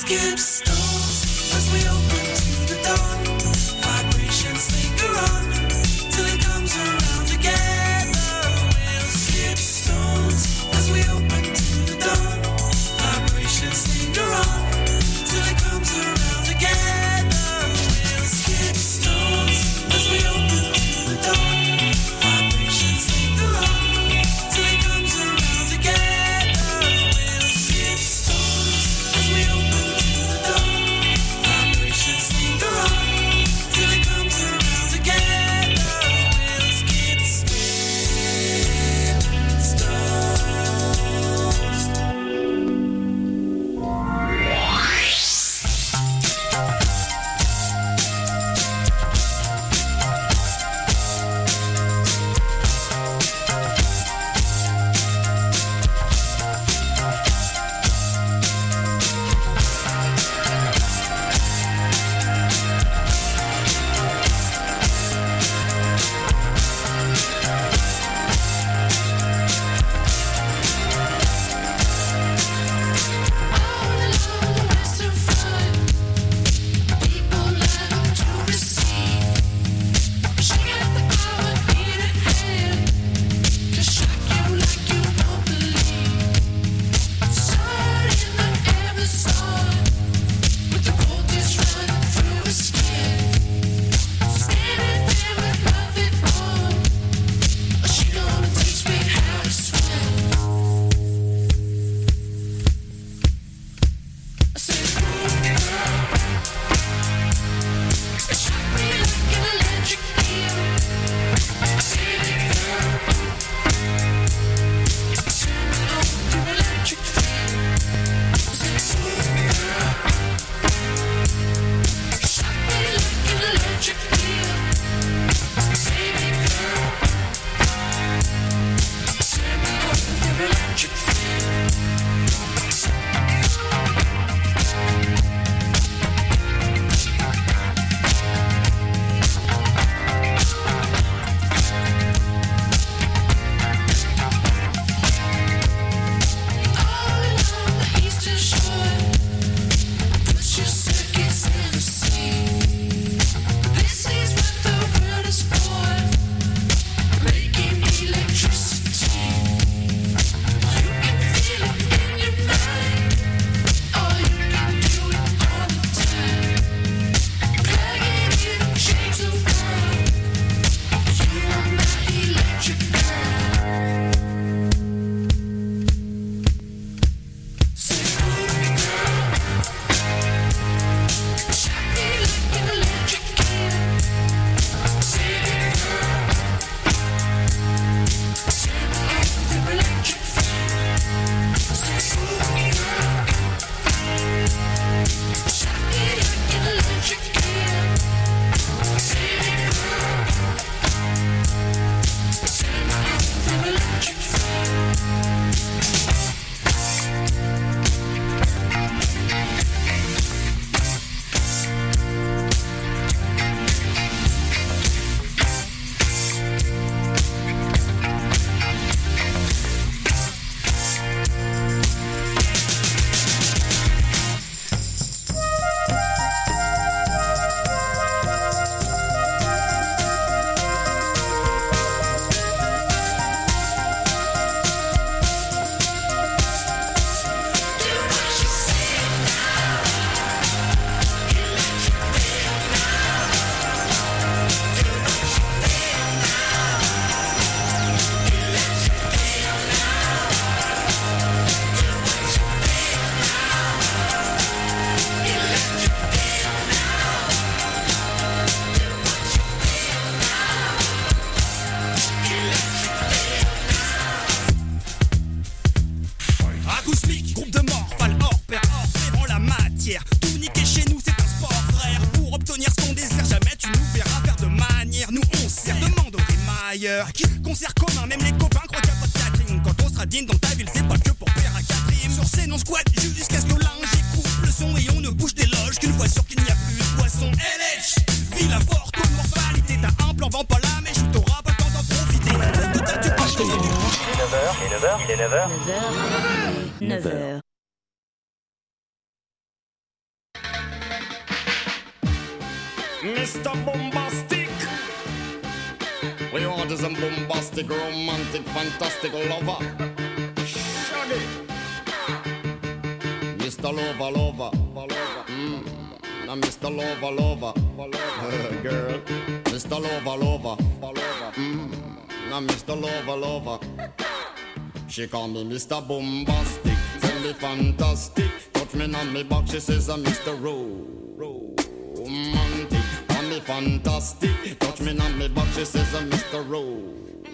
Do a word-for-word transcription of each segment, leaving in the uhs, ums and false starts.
skip stones as we open to the dawn. Vibrations linger on till it comes around together. We'll skip stones as we open to the dawn. Vibrations linger on till it comes around together. We'll skip stones as we open to the dawn. Vibrations linger on till it comes around together. We'll skip stones as we open to the dawn. Vibrations linger on till it comes around together. We'll skip ailleurs. Concert commun, même les copains croient qu'il n'y a pas de catering. Quand on sera digne dans ta ville, c'est pas que pour faire un quatrième. Sur scène, on squatte jusqu'à ce que linge coupe le son et on ne bouge des loges qu'une fois sûr qu'il n'y a plus de poisson. L H, Villa Forte, morphalité, t'as un plan, vends pas la mèche, t'auras pas le temps d'en profiter. Parce que t'as tu passes. Il est neuf heures, il est neuf heures, il est neuf heures. neuf heures. neuf heures. Mister Bombastic. We want is a bombastic, romantic, fantastic lover. Shaggy. Mister Lover, lover, mm. Now Mister Lover, lover, uh, girl. Mister Lover, lover, mm. Now Mister Lover, lover. She call me Mister Bombastic, tell me fantastic. Touch me on me back, she says I'm Mister Romantic. Call me fantastic, touch me on me back, she says I'm Mister Rose.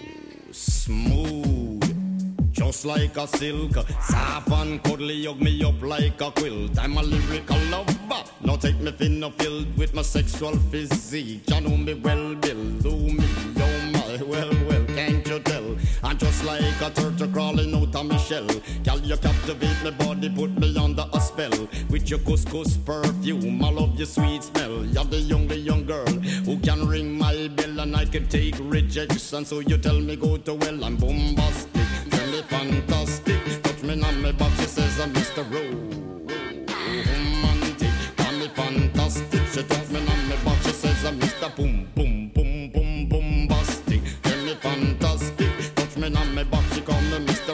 Smooth, just like a silk, soft and cuddly, hug me up like a quilt. I'm a lyrical lover, now take me thin or filled with my sexual physique. You know me well, Bill, do me, oh my, well, well, can't you tell? I'm just like a turtle crawling out of my shell. Girl, you captivate my body, put me under a spell. With your couscous perfume, I love your sweet smell. You're the young, the young girl who can ring my bell, and I can take rejection. So you tell me go to well, I'm bombastic, tell me fantastic. Touch me on my back, she says I'm Mister Romantic. Tell me fantastic, she touch me on my back, she says I'm Mister Boom, boom, boom, boom, bombastic. Tell me fantastic. Me on me back, she call me Mister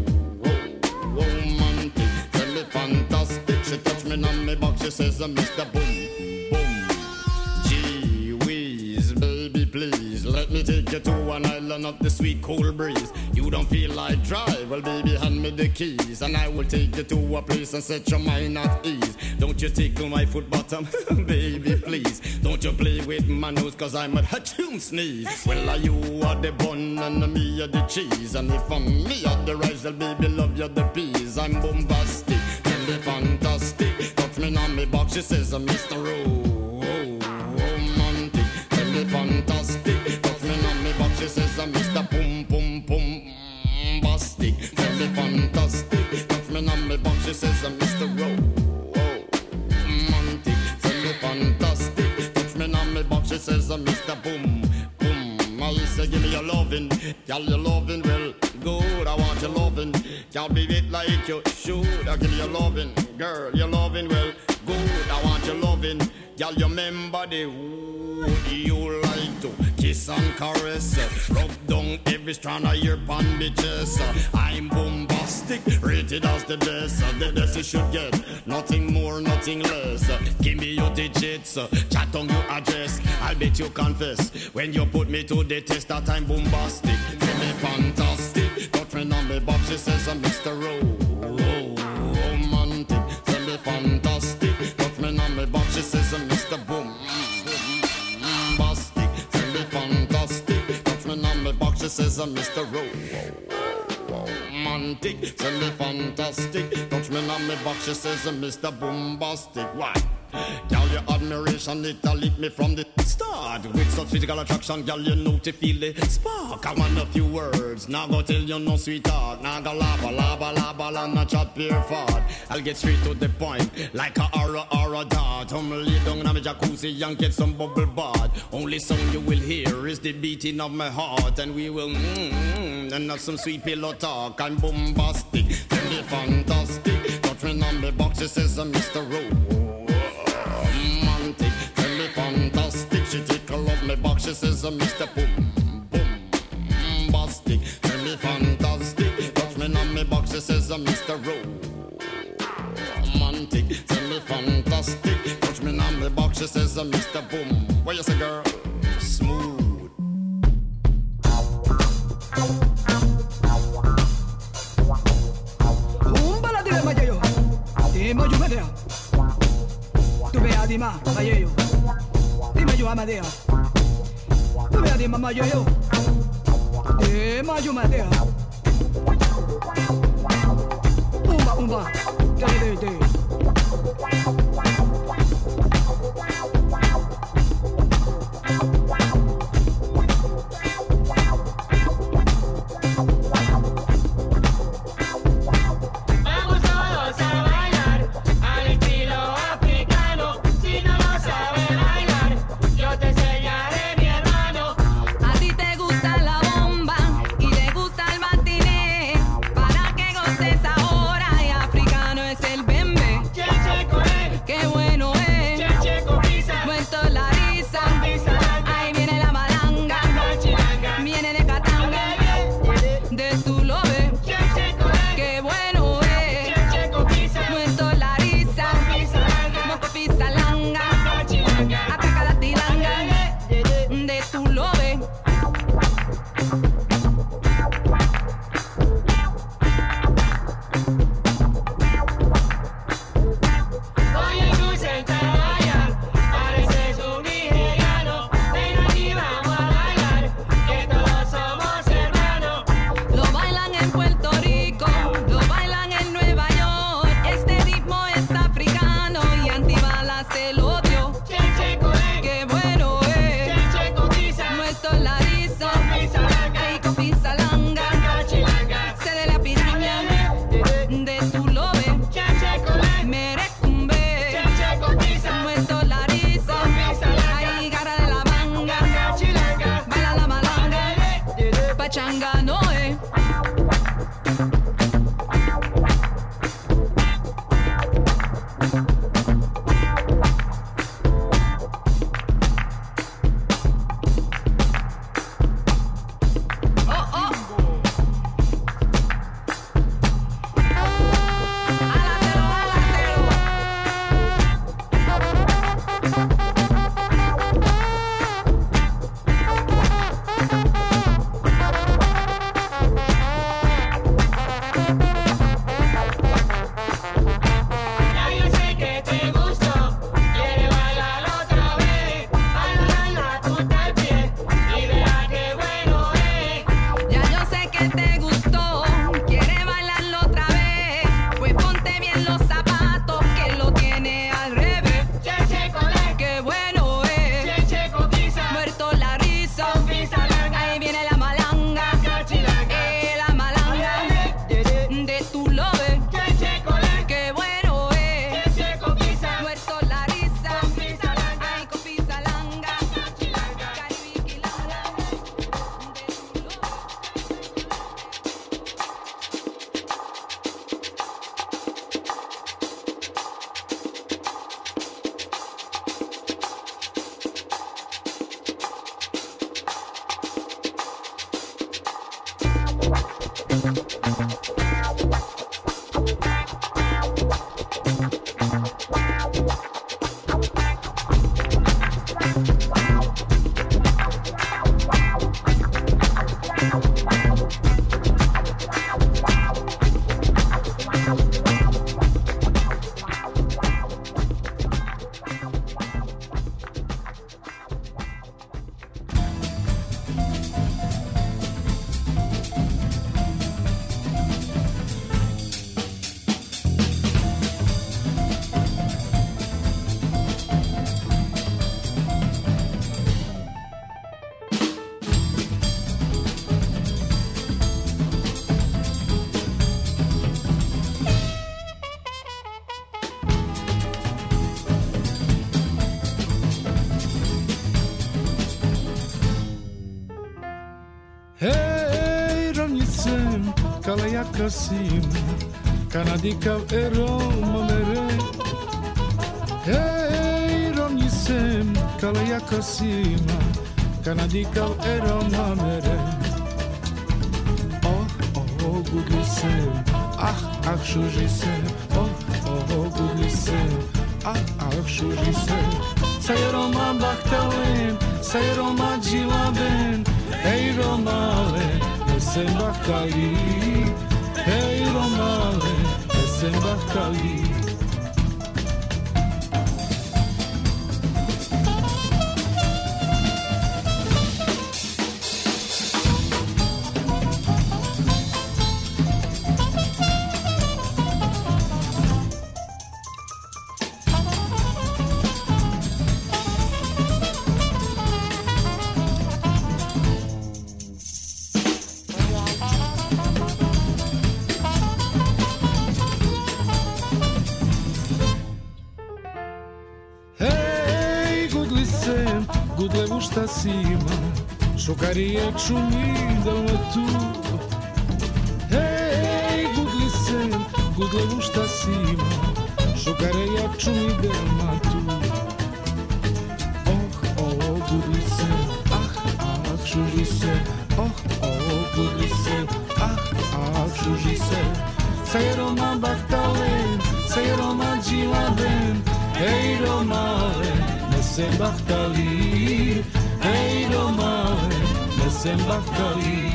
Romantic. Tell me fantastic. She touch me on me back, she says I'm Mister Boom, boom. Gee whiz, baby please, let me take you to an island of the sweet cool breeze. You don't feel like drive, well baby hand me the keys, and I will take you to a place and set your mind at ease. Don't you tickle my foot bottom, baby please. Don't you play with my nose, cause I'm a hatchoon sneeze. Well are you are the bun and me are the cheese, and if I'm me are the rice, well baby love you the peas. I'm bombastic, tell me fantastic. Touch me on me box, she says I'm Mister Romantic. Tell me fantastic. Touch me on me box, she says I'm Mister Boom Boom Boom Bastic. Tell me fantastic. Touch me on me box, she says I'm Mister Romantic. Tell me fantastic. Touch me on me box, she says I'm Mister Boom Boom. I say give me your lovin', y'all your lovin' well good. I want your lovin', y'all be it like you should. I give you your lovin', girl, your lovin' well good. I want your lovin', y'all you remember the wood you like to kiss and caress, rub down every strand of your bandages. I'm bombastic, rated as the best, the best you should get, nothing more, nothing less. Give me your digits, chat on your address, I'll bet you confess when you put me to the test that I'm bombastic. Tell me fantastic, touch me on me box, she says I'm Mister Romantic. Tell me fantastic, touch me on me box, she says I'm Mister Boom Bastic. Tell me fantastic, touch me on me box, she says I'm Mister Romantic. Tell me fantastic, touch me on me box, she says I'm Mister Bombastic. Why? Girl, your admiration, it a lit me from the start. With such physical attraction, girl, you know to feel the spark. I want a few words, now go tell you no sweetheart. Now go lava, lava, lava, and not chat pure fart. I'll get straight to the point, like a aura, aura dart. I'm lay down in my jacuzzi and get some bubble bath. Only song you will hear is the beating of my heart, and we will mmm, and have some sweet pillow talk. I'm bombastic, tell me fantastic. Touch me on me box, she says I'm Mister Romantic. Tell me fantastic, she tickle up me box, she says I'm Mister Boom Boom Bastic. Tell me fantastic, touch me on me box, she says I'm Mister Romantic. Tell me fantastic, touch me on me box, she says I'm Mister Boom. What you say, girl? Smooth. Dime yo Medea, tu vea di ma mayo, dime yo Amadea, tu vea di ma mayo, dime yo Medea, umba umba, de de de. El bembe Kasim, Kanadika Erom Mere. Hey, Rom Yisem, Kalaya Kasim, Kanadika Erom Mere. Oh, oh, good listen, ah, ah, shujisem, oh, oh, good listen, ah, ah, shujisem. Sayroma Bachtalem, Sayroma Jilaben, hey, Romale, Sem Bachtali. Hey Romale, esse embarcali. Gudle gusta sima, šokarije čumi da me tu. Hej, gudli se, gudle gusta sima, šokarije čumi da me tu. Oh, oh, gudli se, ah, ah, šuži se, oh, oh, gudli se, ah, ah, šuži se. Sajeroma bahtalen, sajeroma džilaben, hej, romale. Sem Bachtali, hey Romale, Sem Bachtali.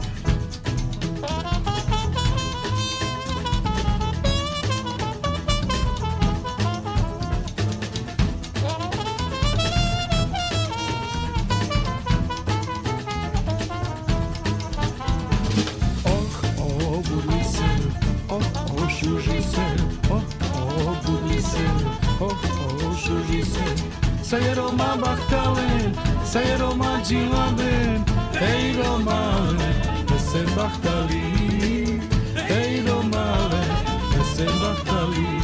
Oh, oh, budli se, oh, oh, šuži se, oh, oh, budli se, oh, oh, šuži se. Sajeroma Bachtalen, Sajeroma Džilaben, hej Romale, Sem Bachtali, hej Romale, Sem Bachtali.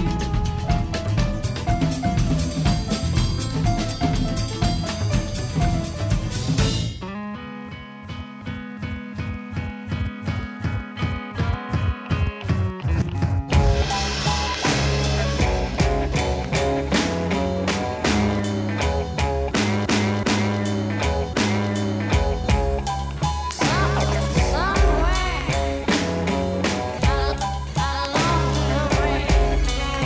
Somewhere,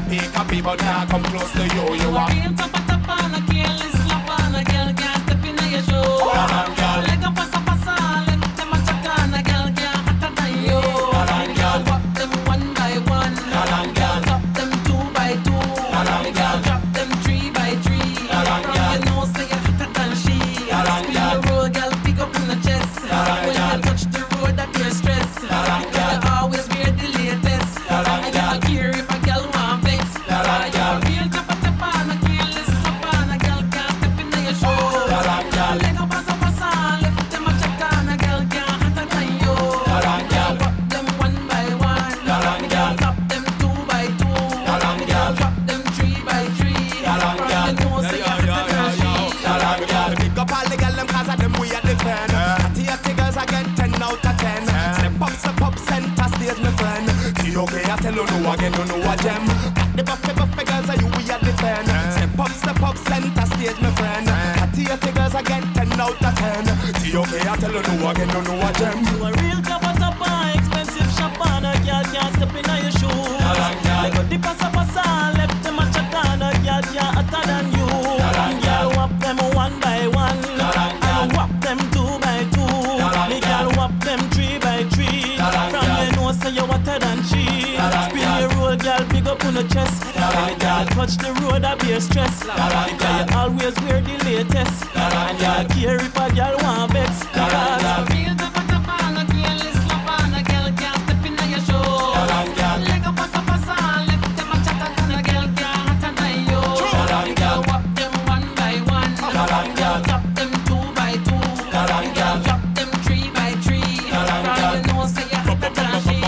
pick up people can't come close to you. You are real top of top on a careless slap on a girl can't step in your shoe. Leg up passa passa, left them a chat on a girl can't hotter than you. Girl walk them one by one, girl top them two by two, girl drop them three by three. From your nose say you're hotter than she. Spin the road, girl pick up in the chest. When you touch the road that you're stressed. You always wear the latest. I don't care if a girl want vex. Real top of top on a careless slap on a girl can't step in your shoes. Leg up passa passa, left them a chat on a girl can't hotter than you. Girl walk them one by one, girl top them two by two, girl drop them three by three. From your nose say you're hotter than she. pick up all the girl them cause of them we are defend. Natty natty girls I get ten out of ten. Step up, step up, center stage my friend. See okay I tell you no again, you know a gem. The buffy buffy girls are you we are defend. Step up, step up, center stage my friend. Natty natty girls I get ten out of ten. See okay I tell you no again, you know a gem. You a real top of top and expensive shop on a girl can't step in your shoes. Like a dip passa passa, left them a chat on a girl can't hotter than you. Girl whop them one by one, and whop them two by two. Me girl whop them three by three. From your nose say you hotter than she. Spin your roll, girl, big up on the chest. When girl touch the road, I be a stress. Because you always wear the latest. And you care if a girl want vex. Because real top of top on a careless slap on a girl can't step in your shoes. Leg up passa passa, left them a chat on a girl can't hotter than you. Girl whop them one by one, girl top them two by two, girl drop them three by three. From your nose say you're hotter than she.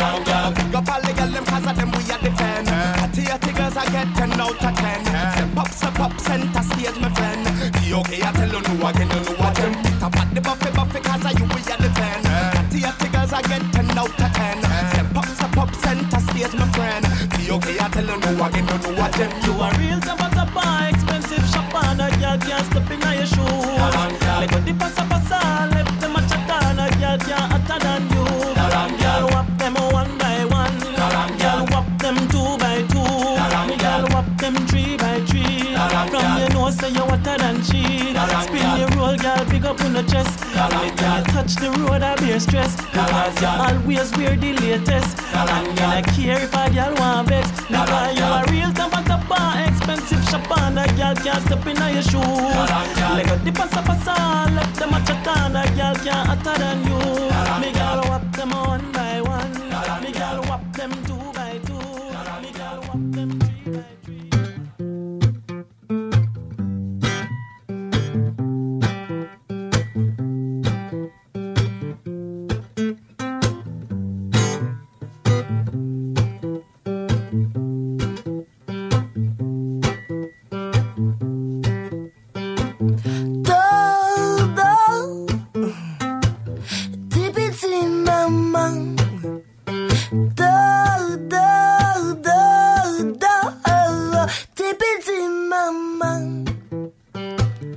Pick up all the girl them cause of them we are defend. Natty natty girls I get ten out of ten. Step up, step up, center stage my friend. See okay I tell you no again, you know a gem. Pick up all the buffy buffy cause of you we are defend. Natty natty girls I get ten out of ten. Step up, step up, center stage my friend. See okay I tell you no again, you know a gem. You a real top of top and expensive shop on a girl can't step in your shoes. Like a dip passa passa, left them a chat on a girl can't hotter than you. Girl whop them one by one, girl whop them two by two, girl whop them three by three. From your nose say you hotter than she. Spin your roll, girl, pick up on the chest. When you touch the road, I be a stress. Because you always wear the latest. And you don't care if a girl want vex. Because you a real top of top and expensive shop and a girl can't step in your shoes. Like a dip passa passa, left them a chat on a girl can't hotter than you. Me girl whop them one by one, me girl whop them two by two, me girl whop them three by three. Mama.